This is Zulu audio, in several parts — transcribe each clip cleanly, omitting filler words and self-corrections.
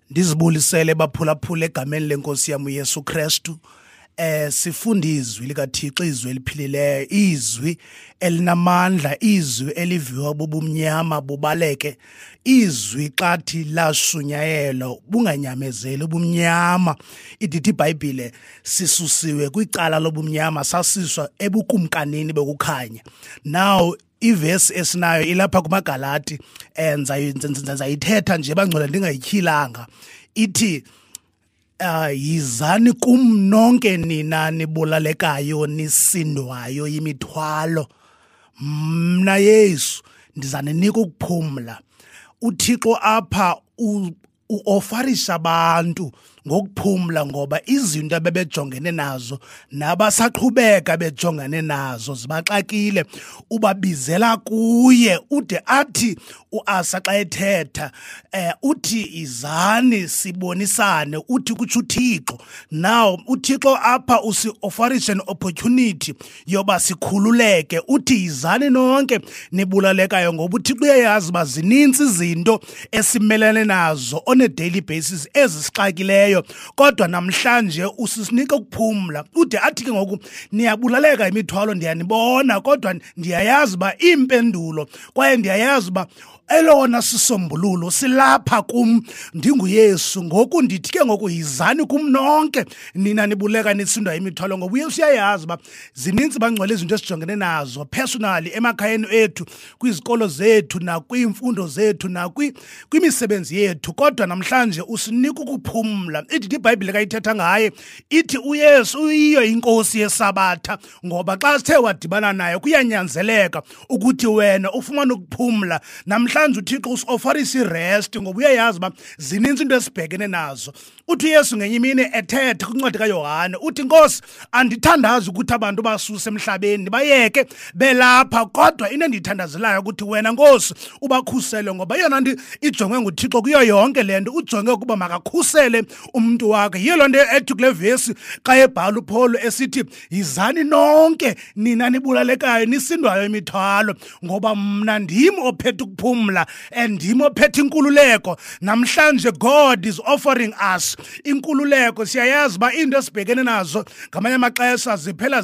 Ndizibulisele baphulaphula egameni lenkosi yami uYesu Kristu. Sifunda izwi likaThixo, izwi eliphilileyo, izwi elinamandla, izwi eliviwa bubumnyama bubaleke, izwi xathi lasunyayela bunganyamezeli ubumnyama. Idithi iBhayibhile sisusiwe kwicala lobumnyama sasiswa ebukumkanini bokukhanya. Now ivesi esinayo ilapha kumaGalati, nzayithetha nje bangcwele ndingayityhilanga. Ithi yizani kum nonke nina nibulalekayo nisindwayo yimithwalo, mna Yesu ndiza ninika ukuphumla. UThixo apha uofarisha abantu ngokuphumla ngoba izinto abebejongene nazo nabasaqhubeka bejongane nazo zibaxakile. Ubabizela kuye ude athi uAsa xa ethetha uthi izani sibonisane, uthi kutsho uThixo. Now uThixo apha usi-ofarisha an opportunity yoba sikhululeke, uthi izani nonke nibulalekayo ngoba uThixo uyayazi uba zininzi izinto esimelene nazo on a daily basis ezisixakileyo, kodwa namhlanje usisinika ukuphumla. Ude athi ke ngoku niyabulaleka imithwalo ndiyanibona, kodwa ndiyayazi uba impendulo kwaye ndiyayazi uba elona sisombululo silapha kum, ndinguYesu. Ngoku ndithi ke ngoku yizani kum nonke nina nibuleka nisindwa imithwalo ngoba uYesu uyayazi uba zininzi bangcwele izinto esijongene nazo personally emakhayeni ethu, kwizikolo zethu nakwiimfundo zethu kwimisebenzi yethu, kodwa namhlanje usinika ukuphumla. Ithi iBhayibhile kayithetha ngaye ithi uYesu uyiyo inkosi yesabatha, ngoba xa sithe wadibana naye kuyanyanzeleka ukuthi wena ufumane ukuphumla. Namhlanje uThixo usi-ofarisa irest ngoba uyayazi uba zininzi into esibhekene nazo. Uthi uYesu ngenye imini ethetha kwincwadi kaYohane uthi, Nkosi, andithandazi ukuthi abantu basuse emhlabeni bayeke belapha, kodwa into endiyithandazelayo ukuthi wena Nkosi ubakhusele, ngoba yona nto ijongwe nguThixo kuyo yonke le nto, ujonge ukuba makakhusele umntu wakhe. Yiyo loo nto ethi kule vesi xa ebhala uPaul esithi yizani nonke nina nibulalekayo nisindwayo imithwalo, ngoba mna ndim ophethe ukuphumla and ndim ophethe inkululeko. Namhlanje God is offering us inkululeko. Siyayazi uba into esibhekene nazo ngamanye amaxesha ziphela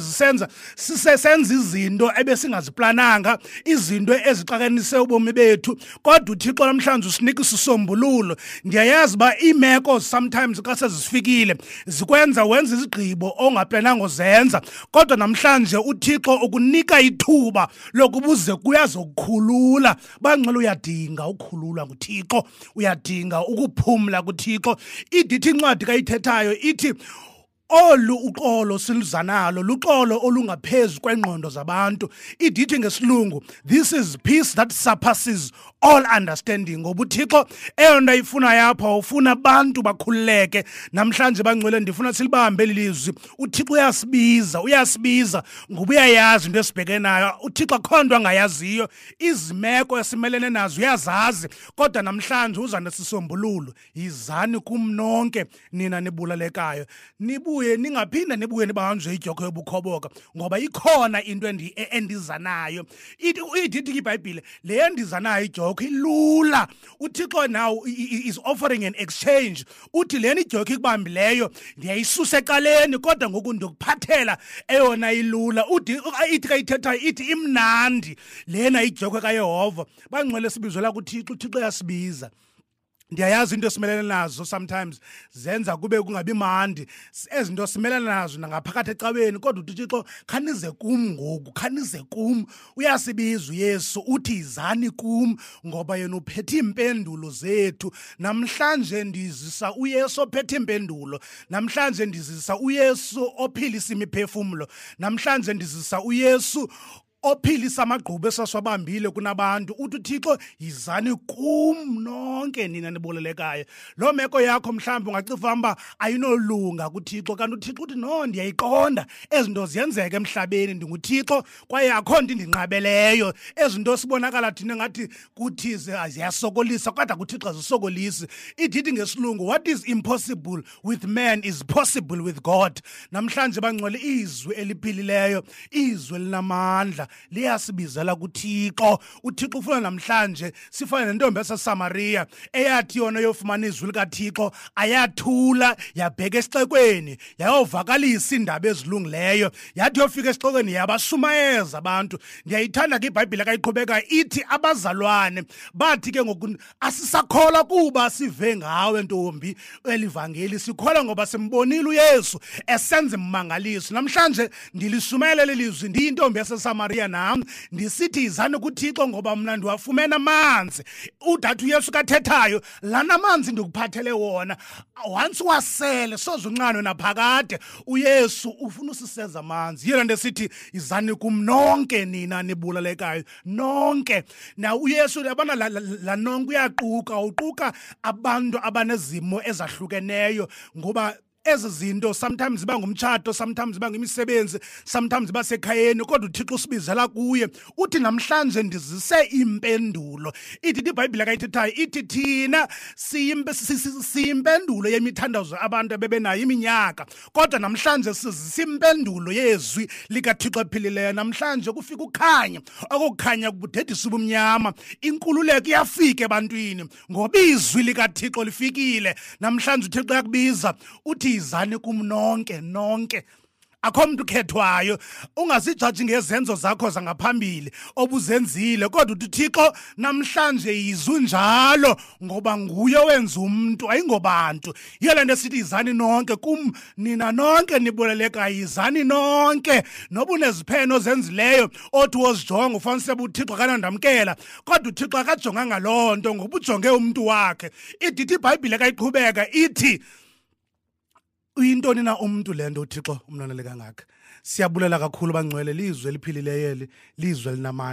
sisenza izinto ebesingaziplananga, izinto ezixakanise ubomi bethu, kodwa uThixo namhlanje usinika isisombululo. Ndiyayazi uba iimeko sometimes xa sezifikile zikwenza wenza izigqibo ongaplananga uzenza, kodwa namhlanje uThixo ukunika ithuba lokuba uze kuyazokukhulula. Bangcwele uyadinga ukukhululwa nguThixo, uyadinga ukuphumla kuThixo. Idithi incwadi kayithethayo ithi olu uxolo siluza nalo luxolo olungaphezu kwengqondo zabantu. Idithi ngesilungu, this is peace that surpasses all understanding. Ngoba uThixo eyona ifuna yapha ufuna abantu bakhululeke. Namhlanje bangcwele ndifuna silibambe lilizwi. uThixo uyasibiza ngoba uyayazi into esibhekene nayo. uThixo akho nto angayaziyo, izimeko esimelene nazo uyazazi, kodwa namhlanje uza nesisombululo. Yizani kum nonke nina nibulalekayo, ningaphinda nibuye nibanjwe idyoko yobukhoboka, ngoba ikhona into endiza nayo. Idithi iBhayibhile le endiza nayo idyoko ilula. uThixo now is offering an exchange. Uthi lena idyoko ikubambileyo ndiyayisusa ekaleni, kodwa ngoku ndiyokuphathela eyona ilula. Ithi kayithethayo ithi imnandi lena idyoko kaYehova. Bangcwele sibizela kuThixo, uThixo uyasibiza. Ndiyayazi into simelene nazo sometimes zenza kube kungabi mandi, ezinto simelene nazo nangaphakathi ecaweni, kodwa uThixo khanize kum ngoku, khanize kum. Uyasibiza uYesu uthi yizani kum, ngoba yena uphethe impendulo zethu. Namhlanje ndizisa uYesu ophethe impendulo. Namhlanje ndizisa uYesu ophilisa imiphefumlo. Namhlanje ndizisa uYesu ophilisa amagqubu esasiwabambile kunabantu. Uthi uThixo yizani kum nonke nina nibulalekayo. Loo meko yakho mhlawumbi ungaciva uba ayinolunga kuThixo, kanti uThixo uthi no, ndiyayiqonda ezi nto ziyenzeka emhlabeni, ndinguThixo kwaye akho nto indinqabeleyo. Ezi nto sibonakala thina ngathi kuthi ziyasokolisa, kodwa kuThixo azisokolisi. Idithi ngesilungu, what is impossible with man is possible with God. Namhlanje bangcwele izwi eliphilileyo, izwi elinamandla, liyasibizela kuThixo. uThixo ufuna namhlanje sifane nentombi yaseSamariya eyathi yona yofumana izwi likaThixo ayathula, yabheka esixekweni, yayovakalisa indaba ezilungileyo, yathi yofika esixekweni yabashumayeza abantu. Ndiyayithanda ke iBhayibhile kayiqhubekayo ithi abazalwane bathi ke ngoku asisakholwa kuba sive ngawe ntombi elivangeli, sikholwa ngoba simbonile uYesu esenza imangaliso. Namhlanje ndilishumayela lelizwi ndiyintombi yaseSamariya nam ndisithi izani kuThixo ngoba mna ndiwafumene amanzi. Udade uYesu kathethayo lana amanzi ndikuphathele wona, once wasele soze unqanwe naphakade. uYesu ufuna usiseza amanzi. Yena ndesithi izani kum nonke nina nibulalekayo nonke. Na uYesu yabona la nonke uquka abantu abanezimo ezahlukeneyo, ngoba ezi zinto sometimes ziba ngumtshato, sometimes ziba ngemisebenzi, sometimes ziba sekhayeni, kodwa uThixo usibizela kuye. Uthi namhlanje ndizise impendulo. Ithi iBhayibhile kayithethayo ithi thina siyimpendulo yemithandazo abantu abebenayo iminyaka, kodwa namhlanje sizisa impendulo yezwi likaThixo ephilileyo. Namhlanje kufika ukhanya, okukhanya kubudedisa ubumnyama. Inkululeko iyafika ebantwini ngoba izwi likaThixo lifikile. Namhlanje uThixo yakubiza uthi izani kum nonke. Akho mntu ukhethwayo. Ungazijaji ngezenzo zakho zangaphambili obuzenzile, kodwa uThixo namhlanje yizwi njalo ngoba nguye wenza umuntu, ayingobantu. Yile nto sithi izani nonke kum, nina nonke nibulalekayo izani nonke. Noba uneziphene ozenzileyo othi wozijonga ufanisebe uThixo kanandamkela, kodwa uThixo akajonganga loo nto ngoba ujonge umntu wakhe. Ithi iBhayibhile kayiqhubeka ithi uyintoni na umuntu le nto uThixo umnanele kangaka. Siyabulela kakhulu bangcwele, lizwe eliphilileyo eli, lizwe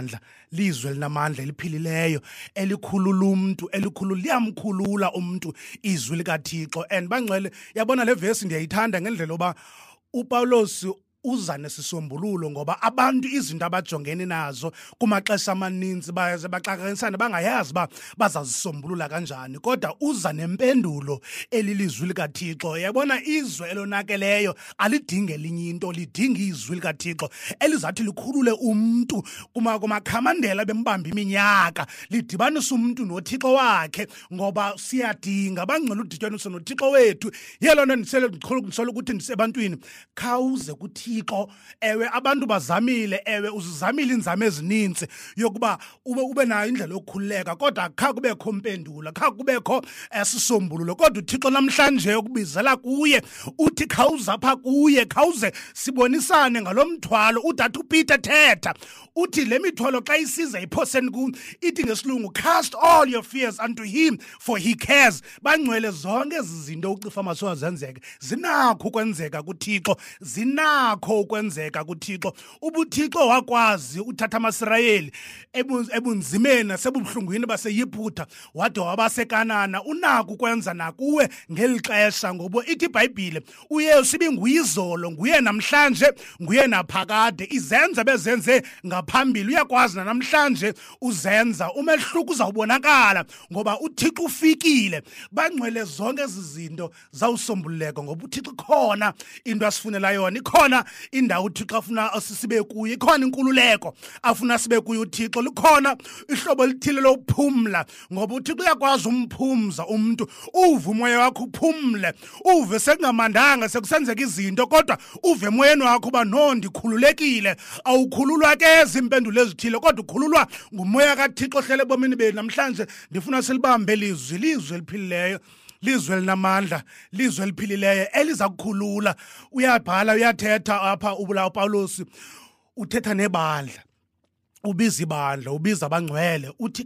linamandla eliphilileyo, elikhulula umuntu, liyamkhulula umuntu izwi likaThixo. And bangcwele yabona le verse ndiyayithanda ngendlela oba uPawulos uza nesisombululo, ngoba abantu izinto abajongene nazo kumaxesha amaninzi bayaze baxakanisane bangayazi ba bazazisombulula kanjani, kodwa uza nempendulo elilizwi likaThixo. Yabona izwe elonakeleyo alidinge elinye into, lidinga izwi likaThixo elizathi likhulule umuntu kumakhamandela bembamba iminyaka, lidibanise umuntu noThixo wakhe, ngoba siyadinga bangcela udityaniswa noThixo wethu. Yelo nto ndisola ukuthi ndisebantwini khawuze kuThixo. Ewe abantu bazamile, ewe uzizamile inzame ezininzi yokuba ube nayo indlela yokukhululeka, kodwa kha kubekho mpendulo, kha kubekho sisombululo. Kodwa uThixo namhlanje ukubizela kuye, uthi khawuze apha kuye, khawuze sibonisane ngalo mthwalo. Udade uPeter thetha uthi le mithwalo xa isiza iphoseni kum, ithi ngesilungu cast all your fears unto him for he cares. Bangcwele zonke ezi zinto ucifa masowa zenzeke zinakho ukwenzeka kuThixo, zinakho ukwenzeka kuThixo. UbuThixo wakwazi uthatha amaSirayeli ebunzimeni nasebubuhlungwini baseYiputa wade wabaseKanana, unako ukwenza nakuwe ngeli xesha. Ngoba ithi iBhayibhile uYesu ibinguyizolo, nguye namhlanje, nguye naphakade. Izenza bezenze ngaphambili uyakwazi namhlanje uzenza. Umehluko uzawubonakala ngoba uThixo ufikile. Bangcwele zonke ezi zinto zawusombululeka ngoba uThixo khona into asifunela yona, ikhona indawo uThixo afuna sibe kuyo, ikhona inkululeko afuna sibe kuyo uThixo, likhona ihlobo elithile lokuphumla ngoba uThixo uyakwazi umphumza umuntu. Uve umoya wakho uphumle, uve sekungamandanga sekusenzeka izinto, kodwa uve emoyeni wakho uba no ndikhululekile. Awukhululwa ke ezimpendulo ezithile, kodwa ukhululwa ngumoya kaThixo ohlele ebomini benu. Namhlanje ndifuna silibambe lizwi eliphilileyo, lizwe linamandla, lizwe eliphilileyo eliza kukhulula. Uyabhala uyathetha apha uPawulos, uthetha nebandla, ubiza ibandla, ubiza abangcwele, uthi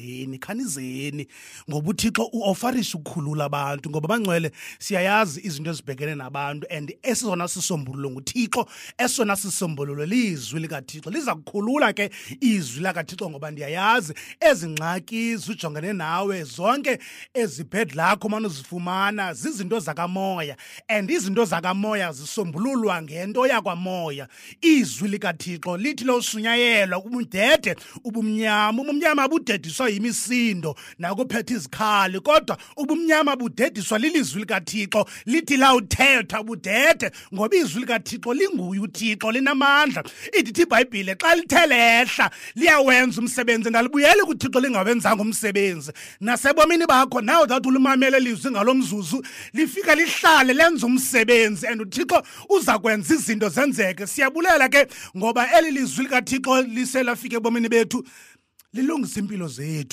khanizeni ngoba uThixo uofarisha ukukhulula abantu. Ngoba abangcwele siyayazi izinto ezibhekene nabantu, and esizona sisombululo nguThixo, esona sisombululo lizwi likaThixo. Liza kukhulula ke izwi likaThixo ngoba ndiyayazi ezingxaki zijongene nawe zonke ezibhed lakho manje uzifumana zizinto zakamoya, and izinto zakamoya zisombululwa ngento yakwamoya. Izwi likaThixo lithi losunyayelwa budede ubumnyama. Ubumnyama budediswa yimisindo nakuphetha izikhali, kodwa ubumnyama budediswa lilizwi likaThixo. Lithi lawuthetha budede, ngoba izwi likaThixo linguye uThixo, linamandla. Ithi iBhayibhile xa lithe lehla liyawenza umsebenzi, ngalibuyeli kuThixo lingawenzanga umsebenzi. Nasebomini bakho now that ulimamele lizwi ngalo mzuzu, lifika lihlale lenza umsebenzi, and uThixo uza kwenza izinto zenzeke. Siyabulela ke ngoba eli lizwi likaThixo liselafika ebomini bethu lilungisa impilo zethu.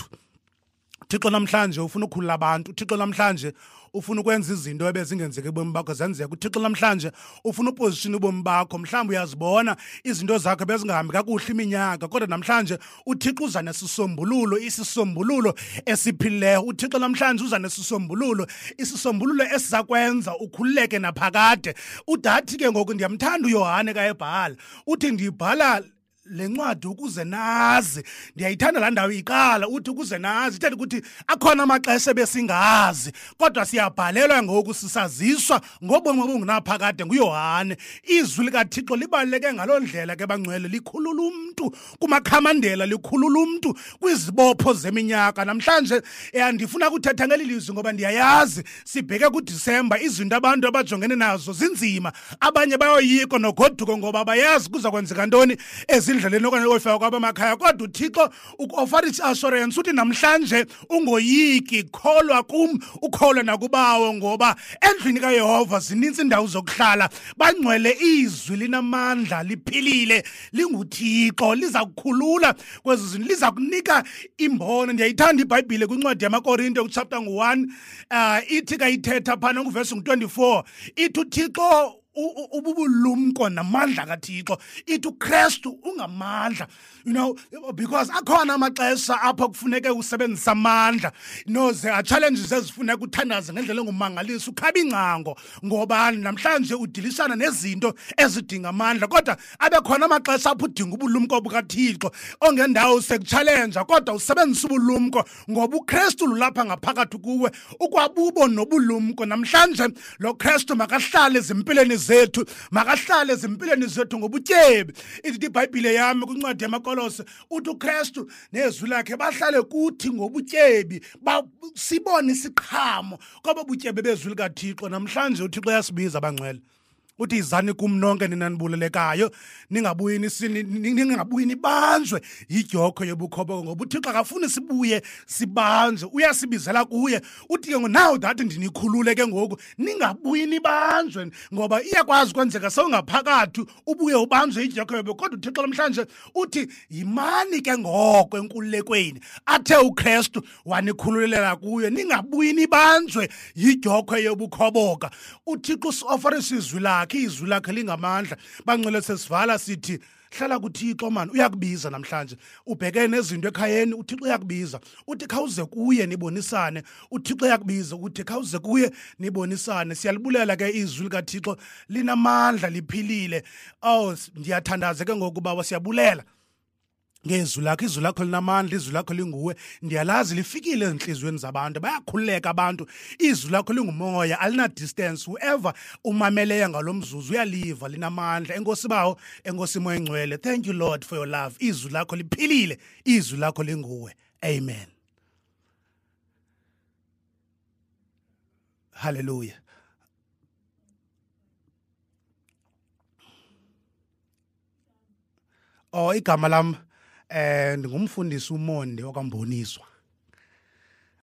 Thixo namhlanje ufuna ukukhulula abantu. Thixo namhlanje ufuna ukwenza izinto ebezingenzeki ubomi bakho zenzeke. uThixo namhlanje ufuna uposition ubomi bakho. Mhlawumbe uyazibona izinto zakho bezingahambi kakuhle iminyaka, kodwa namhlanje uThixo uza nesisombululo, isisombululo esiphilileyo. uThixo namhlanje uza nesisombululo, isisombululo esizakwenza ukhululeke naphakade. Udathi ke ngoku ndiyamthanda uYohane kaYebhala, uthi ndiyibhala le ncwadi ukuze nazi. Ndiyayithanda laa ndawo iqala, uthi ukuze nazi. Ithetha ukuthi akhona amaxesha besingazi, kodwa siyabhalelwa ngoku sisaziswa ngobomi obungunaphakade nguYohane. Izwi likaThixo libaluleke ngaloo ndlela ke bangcwele, likhulula umntu kumakhamandela, likhulula umntu kwizibopho zeminyaka. Namhlanje ndifuna ukuthetha ngeli lizwi ngoba ndiyayazi sibheke kuDisemba, izinto abantu abajongene nazo zinzima. Abanye bayoyika nogoduko ngoba bayazi kuza kwenzeka ntoni endleleni okanye oyifaka kwabamakhaya. Kodwa uThixo uku-offer i-assurance uthi namhlanje ungoyiki, kholwa kum, ukholwa nakubawo, ngoba endlini kaYehova zinintsi indawo zokuhlala. Bangcwele izwi linamandla, liphilile, linguThixo, liza kukhulula kwezi zinto, liza kunika imbono. Ndiyayithanda iBhayibhile kwincwadi yamaKorinto chapter 1 ithi kayithetha phana nguvesi 24, ithi uThixo ububulumko namandla kaThixo. Ithi uKristu ungamandla, because akhona amaxesha apho kufuneke usebenzisa amandla. There are challenges ezifuneka uthandaze ngendlela engumangalisi, ukhabe ingcango, ngoba namhlanje udilishana nezinto ezidinga amandla. Kodwa abekhona amaxesha apho udinga ubulumko bukaThixo, ongendawo sekuchallenge, kodwa usebenzisa ubulumko ngoba uKristu lulapha ngaphakathi kuwe, ukwabubo nobulumko. Namhlanje lo Kristu makahlale ezimpilweni zethu, makahlale ezimpilweni zethu ngobutyebi. Ithi iBhayibhile yami kwincwadi yamaKolose, uthi uKristu nezwi lakhe bahlale kuthi ngobutyebi, sibone isiqhamo kwaba butyebi bezwi likaThixo. Namhlanje uThixo uyasibiza bangcwele, uthi izani kum nonke nina nibulelekayo, ningabuyi nibanjwe yidyoko yobukhopoko, ngoba uThixo akafuni sibuye sibanjwe, uyasibizela kuye. Uthi ke now that ndinikhulule ke ngoku ningabuyi nibanjwe, ngoba iyakwazi kwenzeka sewungaphakathi ubuye ubanjwe yidyoko yobukhopoko. Kodwa uThixo namhlanje uthi yimani ke ngoko enkululekweni athe uKristu wanikhululela kuyo, ningabuyi nibanjwe yidyoko yobukhopoko. uThixo usi-offerisa izwi lakhe, izwi lakhe lingamandla. Bangcwele sesivala sithi hlala kuThixo man, uyakubiza namhlanje. Ubheke nezinto ekhayeni, uThixo uyakubiza, uthi khawuze kuye nibonisane. uThixo uyakubiza uthi khawuze kuye nibonisane. Siyalibulela ke izwi likaThixo, linamandla, liphilile. Ndiyathandaza ke ngokuba siyabulela ngezwi lakho. Izwi lakho linamandla, izwi lakho linguwe. Ndiyalazi lifikile ezinhliziyweni zabantu, bayakhululeka abantu. Izwi lakho lingumoya, alina distance. Whoever umameleyo ngalo mzuzu uyaliva, linamandla. Enkosi bawo, enkosi moya engcwele, thank you Lord for your love. Izwi lakho liphilile, izwi lakho linguwe. Amen. Hallelujah. Igama lam ndingumfundisi uMonde wakwaMboniswa.